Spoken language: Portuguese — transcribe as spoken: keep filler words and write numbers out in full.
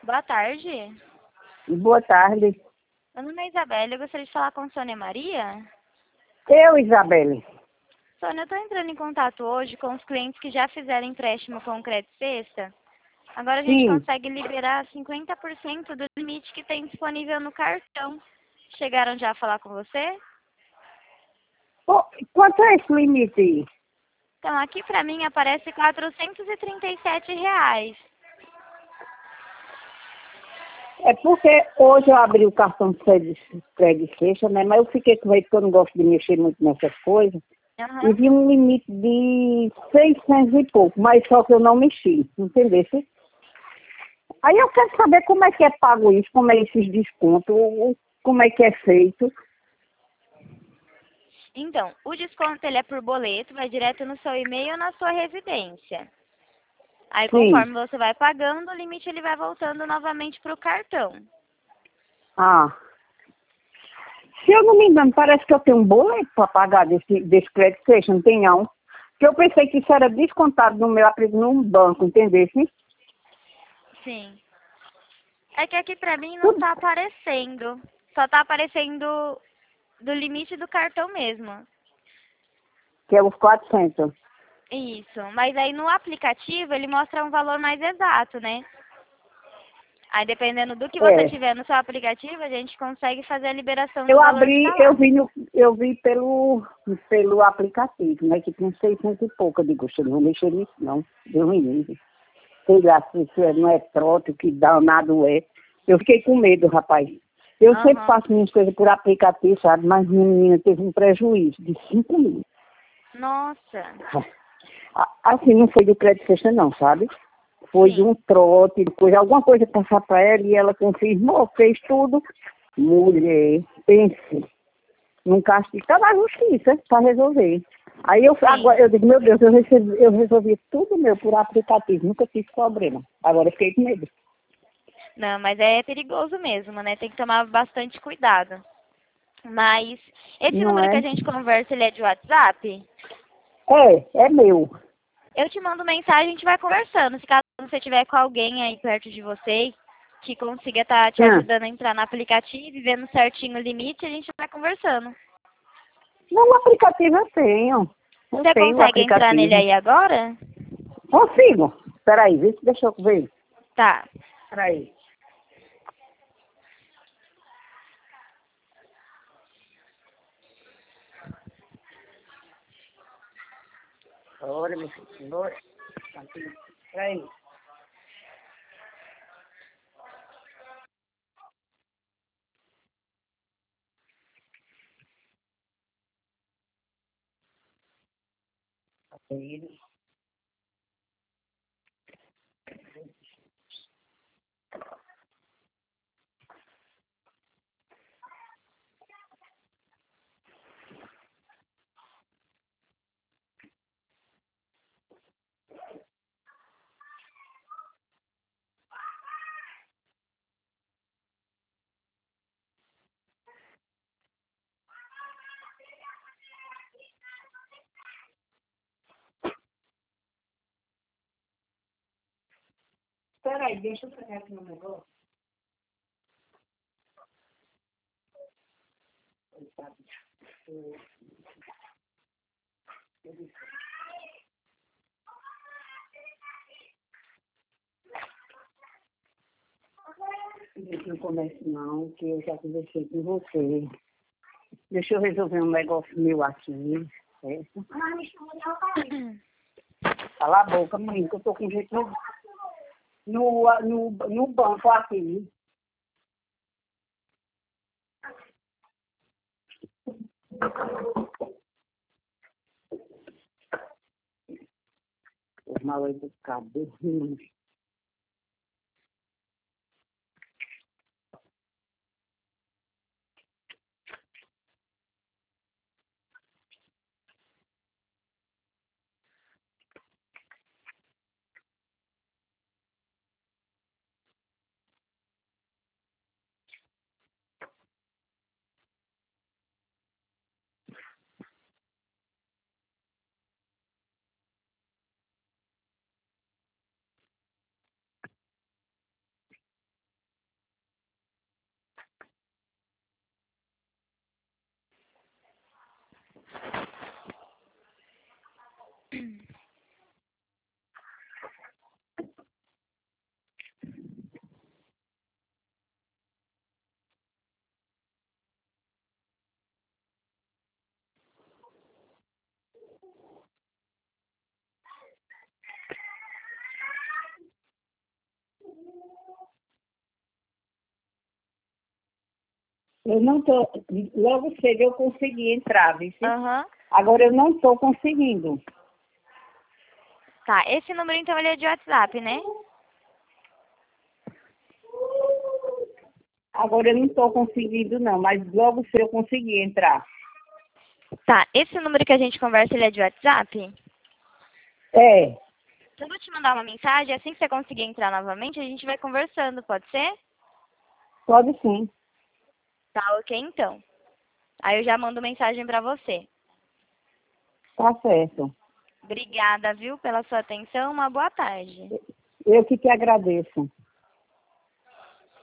boa tarde. Boa tarde. Meu nome é Isabela, eu gostaria de falar com a Sônia Maria. Eu, Isabelle. Sônia, eu estou entrando em contato hoje com os clientes que já fizeram empréstimo com o Crédito Sexta. Agora a gente Sim. consegue liberar cinquenta por cento do limite que tem disponível no cartão. Chegaram já a falar com você? Ô, quanto é esse limite aí? Então, aqui para mim aparece quatrocentos e trinta e sete reais. É porque hoje eu abri o cartão de crédito crédito Sexta, né? Mas eu fiquei com medo porque eu não gosto de mexer muito nessas coisas. E Aham. vi um limite de seiscentos e pouco, mas só que eu não mexi, entendeu? Aí eu quero saber como é que é pago isso, como é esses descontos, o- o- como é que é feito. Então, o desconto ele é por boleto, vai direto no seu e-mail ou na sua residência. Aí, Sim. conforme você vai pagando, o limite ele vai voltando novamente para o cartão. Ah. Se eu não me engano, parece que eu tenho um boleto para pagar desse, desse crédito Sexta, não tem não. Porque eu pensei que isso era descontado no meu no banco, entendeu? Sim. É que aqui pra mim não Tudo tá aparecendo. Só tá aparecendo do limite do cartão mesmo. que é os quatrocentos. Isso. Mas aí no aplicativo ele mostra um valor mais exato, né? Aí dependendo do que você É. tiver no seu aplicativo, a gente consegue fazer a liberação do Eu valor que abri, tá eu lá. vi, no, eu vi pelo, pelo aplicativo, né? Que tinha seiscentos e pouco. Eu digo, "Poxa, não vou mexer nisso, não. Deus me livre. Sei lá se isso é- não é trote, que danado é. Eu fiquei com medo, rapaz. Eu sempre Aham. faço minhas coisas por aplicativo, sabe? Mas minha menina teve um prejuízo de cinco mil. Nossa. A- Assim, não foi do crédito Sexta, não, sabe? Foi de Sim. um trote, de coisa, alguma coisa passar para ela e ela confirmou, fez tudo. Mulher, pense, num castigo, está na justiça para resolver. Aí eu, Sim. agora, eu digo, meu Deus, eu, recebi, eu resolvi tudo meu por aplicativo, nunca tive problema. Agora eu fiquei com medo. Não, mas é perigoso mesmo, né? Tem que tomar bastante cuidado. Mas esse Não número que é? a gente conversa, ele é de WhatsApp? É, é meu. Eu te mando mensagem, a gente vai conversando. Se caso você tiver com alguém aí perto de você que consiga estar te Hum. ajudando a entrar no aplicativo e vendo certinho o limite, a gente vai conversando. Não, o aplicativo eu tenho. Eu Você tenho o consegue entrar nele aplicativo. aí agora? Consigo. Peraí, vê se deixa eu ver. Tá. Peraí. Bora, meu filho, bora. Peraí. Peraí. Peraí, deixa eu pegar aqui no negócio. Não comece não, que eu já conversei com você. Deixa eu resolver um negócio meu aqui. Certo? Cala a boca, menino, que eu tô com jeito no, no, no, no banco aqui. Os mal educados. Eu não tô, logo cedo eu consegui entrar, viu? Aham. Agora eu não estou conseguindo. Tá, esse número então ele é de WhatsApp, né? Agora eu não estou conseguindo não, mas logo cedo eu consegui entrar. Tá, esse número que a gente conversa ele é de WhatsApp? É, Eu vou te mandar uma mensagem, assim que você conseguir entrar novamente, a gente vai conversando, pode ser? pode sim. Tá, ok então. Aí eu já mando mensagem pra você. Tá certo. Obrigada, viu, pela sua atenção. Uma boa tarde. Eu que te agradeço.